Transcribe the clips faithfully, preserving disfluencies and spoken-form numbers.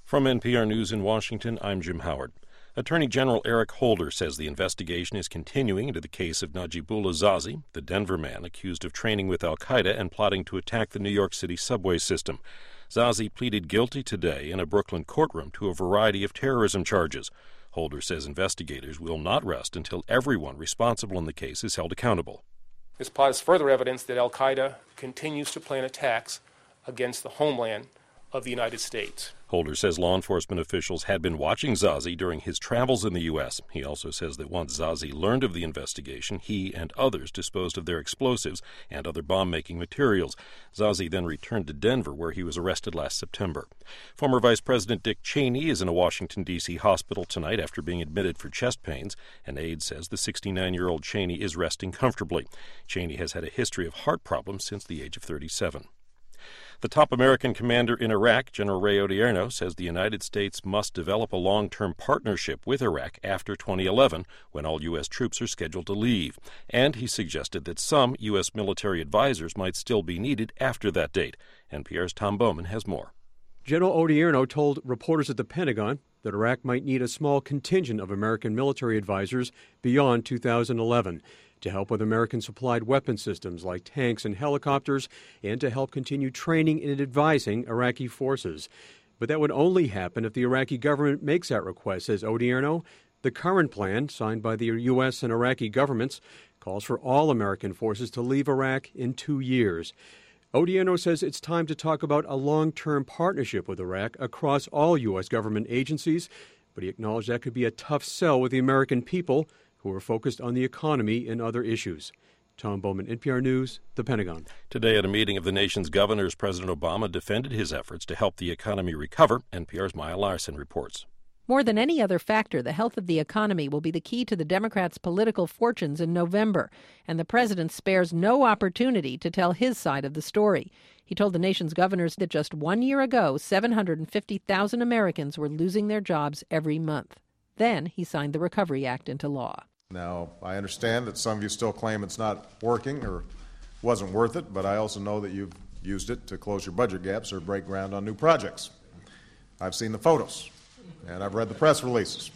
From N P R News in Washington, I'm Jim Howard. Attorney General Eric Holder says the investigation is continuing into the case of Najibullah Zazi, the Denver man accused of training with al-Qaeda and plotting to attack the New York City subway system. Zazi pleaded guilty today in a Brooklyn courtroom to a variety of terrorism charges. Holder says investigators will not rest until everyone responsible in the case is held accountable. This plot is further evidence that al-Qaeda continues to plan attacks against the homeland of the United States. Holder says law enforcement officials had been watching Zazi during his travels in the U S. He also says that once Zazi learned of the investigation, he and others disposed of their explosives and other bomb-making materials. Zazi then returned to Denver, where he was arrested last September. Former Vice President Dick Cheney is in a Washington, D C hospital tonight after being admitted for chest pains. An aide says the sixty-nine-year-old Cheney is resting comfortably. Cheney has had a history of heart problems since the age of thirty-seven. The top American commander in Iraq, General Ray Odierno, says the United States must develop a long-term partnership with Iraq after twenty eleven, when all U S troops are scheduled to leave. And he suggested that some U S military advisors might still be needed after that date. N P R's Tom Bowman has more. General Odierno told reporters at the Pentagon that Iraq might need a small contingent of American military advisors beyond two thousand eleven. To help with American-supplied weapon systems like tanks and helicopters, and to help continue training and advising Iraqi forces. But that would only happen if the Iraqi government makes that request, says Odierno. The current plan, signed by the U S and Iraqi governments, calls for all American forces to leave Iraq in two years. Odierno says it's time to talk about a long-term partnership with Iraq across all U S government agencies, but he acknowledged that could be a tough sell with the American people, who are focused on the economy and other issues. Tom Bowman, N P R News, The Pentagon. Today at a meeting of the nation's governors, President Obama defended his efforts to help the economy recover. N P R's Maya Larson reports. More than any other factor, the health of the economy will be the key to the Democrats' political fortunes in November, and the president spares no opportunity to tell his side of the story. He told the nation's governors that just one year ago, seven hundred fifty thousand Americans were losing their jobs every month. Then he signed the Recovery Act into law. Now, I understand that some of you still claim it's not working or wasn't worth it, but I also know that you've used it to close your budget gaps or break ground on new projects. I've seen the photos, and I've read the press releases.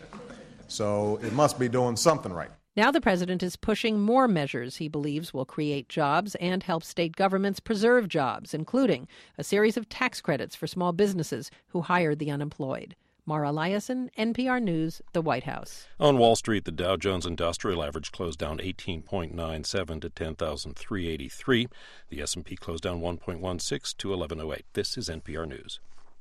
So it must be doing something right. Now the president is pushing more measures he believes will create jobs and help state governments preserve jobs, including a series of tax credits for small businesses who hire the unemployed. Mara Liasson, N P R News, the White House. On Wall Street, the Dow Jones Industrial Average closed down eighteen point nine seven to ten thousand three hundred eighty-three. The S and P closed down one point one six to eleven oh eight. This is N P R News.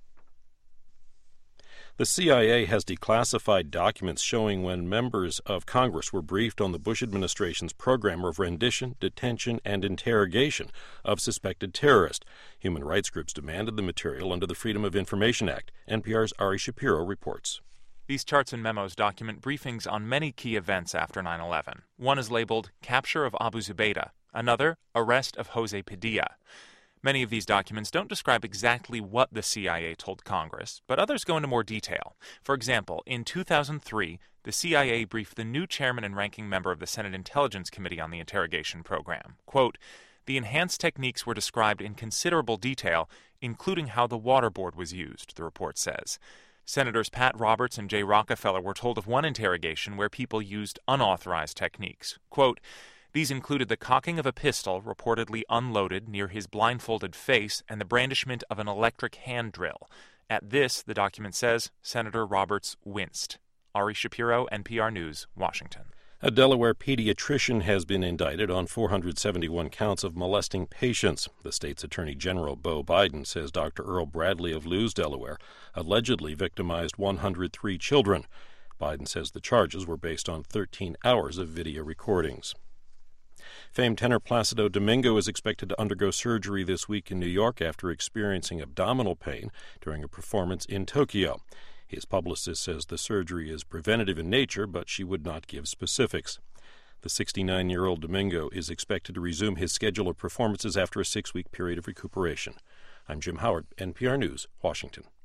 The C I A has declassified documents showing when members of Congress were briefed on the Bush administration's program of rendition, detention, and interrogation of suspected terrorists. Human rights groups demanded the material under the Freedom of Information Act. N P R's Ari Shapiro reports. These charts and memos document briefings on many key events after nine eleven. One is labeled Capture of Abu Zubaydah, another, Arrest of Jose Padilla. Many of these documents don't describe exactly what the C I A told Congress, but others go into more detail. For example, in two thousand three, the C I A briefed the new chairman and ranking member of the Senate Intelligence Committee on the interrogation program. Quote, "The enhanced techniques were described in considerable detail, including how the waterboard was used," the report says. Senators Pat Roberts and Jay Rockefeller were told of one interrogation where people used unauthorized techniques. Quote, "These included the cocking of a pistol, reportedly unloaded, near his blindfolded face and the brandishment of an electric hand drill. At this," the document says, Senator Roberts winced. Ari Shapiro, N P R News, Washington. A Delaware pediatrician has been indicted on four hundred seventy-one counts of molesting patients. The state's Attorney General, Beau Biden, says Doctor Earl Bradley of Lewes, Delaware, allegedly victimized one hundred three children. Biden says the charges were based on thirteen hours of video recordings. Famed tenor Placido Domingo is expected to undergo surgery this week in New York after experiencing abdominal pain during a performance in Tokyo. His publicist says the surgery is preventative in nature, but she would not give specifics. The sixty-nine-year-old Domingo is expected to resume his schedule of performances after a six-week period of recuperation. I'm Jim Howard, N P R News, Washington.